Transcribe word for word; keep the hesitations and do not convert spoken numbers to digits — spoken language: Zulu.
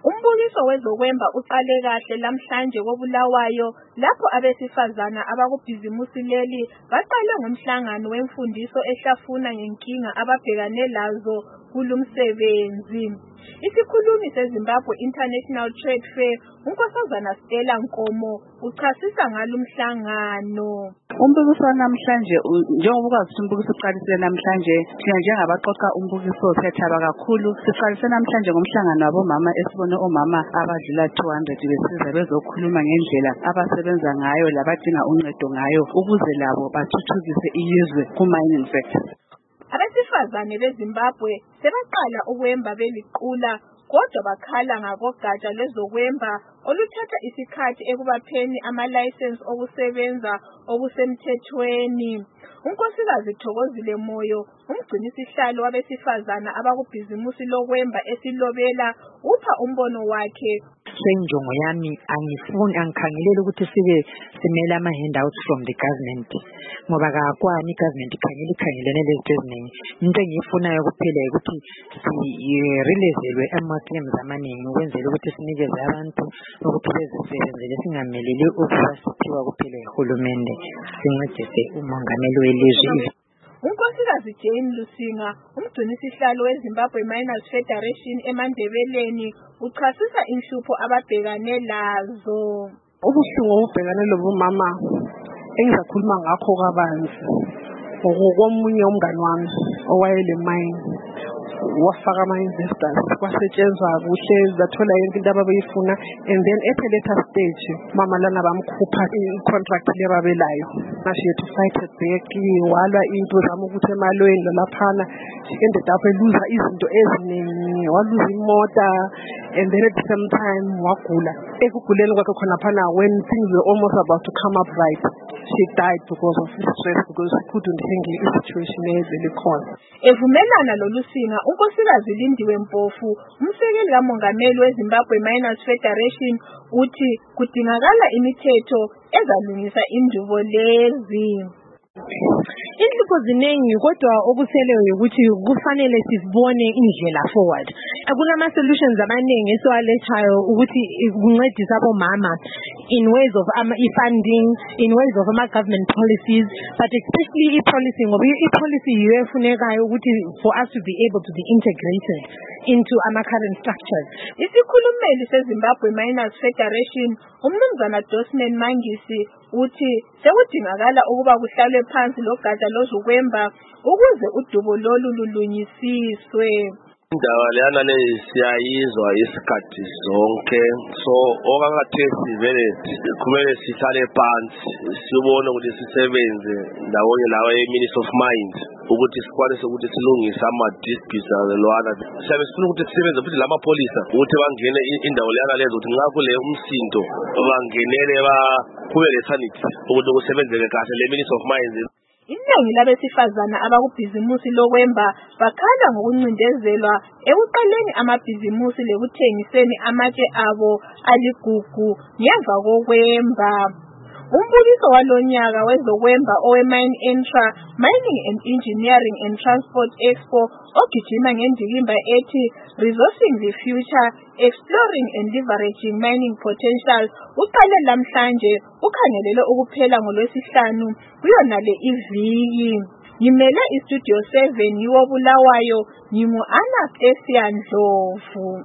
Umbukiso wezokwemba uqale kahle namhlanje koBulawayo lapho abesifazana abakubhizimusi leli baqale ngomhlangano wemfundiso ehlafuna ngenkinga ababhekane lazo kulumsebenzi. Isikhulumi seZimbabwe International Trade Fair uNkosazana Stella Nkomo uchasisa ngalumhlangano. Umbukiso namhlanje njengoba ukwazi umbukiso uqalisile namhlanje thina njengabaxoxa umbukiso sethaba kakhulu siqalise namhlanje ngomhlangano wabomama esibone omama abadlula two hundred besiza bezokhuluma ngendlela abasebenza ngayo labadinga uncedo ngayo ukuze labo bathuthukise iyizwe ku-mining sector. Abesifazane beZimbabwe sebaqala ukwemba beliqula kodwa bakhala ngabogatsha lwezokwemba oluthatha isikhathi ekubapheni ama-license okusebenza okusemthethweni. uNkosikazi Thokozile Moyo umgcinisihlalo wabesifazana abakubhizimusi lokwemba esilobela upha umbono wakhe. Senjongo yami angifuni angikhangelele ukuthi sibe simela ama handouts from the government ngoba kakwani government ikhangela ikhangelene lezinto eziningi. Into engiyifunayo kuphela ukuthi sirelezelwe ama-claims amaningi ukwenzela ukuthi sinikeze abantu ukuthi bezisebenzele singameleli ukuba siphiwa kuphela uhulumende sincedise umongameli welizwe. uNkosikazi Jane Lusinga umgcinisihlalo weZimbabwe Miners Federation eMandebeleni uchasisa inhlupho ababhekane lazo. Ubuhlungu obubhekane lobumama engizakhuluma ngakho kabanzi ngokomunye umngani wami owayele mine wafaka ama-investors kwasetshenzwa kuhle zathola yonke into ababeyifuna and then at a later stage mama lana bamkhupha i-contract lebabelayo she had to fight it back walwa into zama ukuthi emalweni laphana she ended up eluza izinto eziningi waluza imota and then at the same time wagula ekuguleni kwakhe khona phana when things were almost about to come up right she died because of stress because she couldn't handle the situation ezelikhona. Evumelana lolusinga uNkosikazi Lindiwe Mpofu umsekeli kamongameli weZimbabwe Miners Federation uthi kudingakala imithetho ezalungisa indubo lezi. Inhlupho ziningi kodwa okuseleyo ukuthi kufanele sibone indlela forward. Kunama solutions amaningi esiwalethayo ukuthi kuncedisa abomama in ways of ama funding, in ways of ama government policies, but especially i policy ngoba i policy yiyo efunekayo ukuthi for us to be able to be integrated into our current structures. Isikhulumeli seZimbabwe Miners Federation umnumzana Dosman Mangisi uthi sekudingakala ukuba kuhlalwe phansi logatsha lozokwemba ukuze udubo lolu lulunyisiswe. Indaba leyana le siyayizwa isikhathi zonke so okakathesi vele kumele sihlale phansi sibone ukuthi sisebenze ndawonye lawa e-Ministry of Mines ukuthi sikwanise ukuthi silungise ama-disputes alwana. Siyabe sifuna ukuthi sisebenze futhi lamapolisa ukuthi bangene indawo leyana lezo ukuthi ngakho le umsindo bangenele kube le-sanity ukuthi kusebenzeke kahle le-Ministry of Mines. Iningi labesifazana abakubhizimusi lokwemba bakhala ngokuncindezelwa ekuqaleni amabhizimusi lekuthengiseni amatshe abo aligugu ngemva kokwemba. Umbukiso walonyaka wezokwemba owe-Mine Intra Mining and Engineering and Transport Expo ogijima ngendikimba ethi Resourcing the Future Exploring and Leveraging Mining Potential uqale lamhlanje ukhangelele ukuphela ngolwesihlanu kuyona le iviki. Ngimele iStudio seven yiwo Bulawayo ngingu Anna Ndlovu.